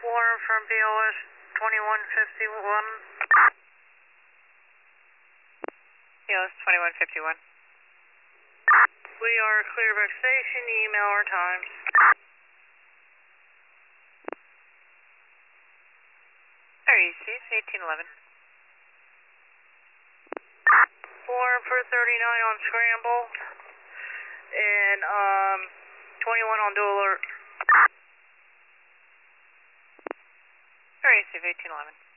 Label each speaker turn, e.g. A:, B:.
A: Warren from BOS 2151.
B: BOS 2151.
A: We are Clearback Station. Email our times.
B: RECs 1811.
A: Warren for 39 on scramble. And 21 on dual alert.
B: REC 1811.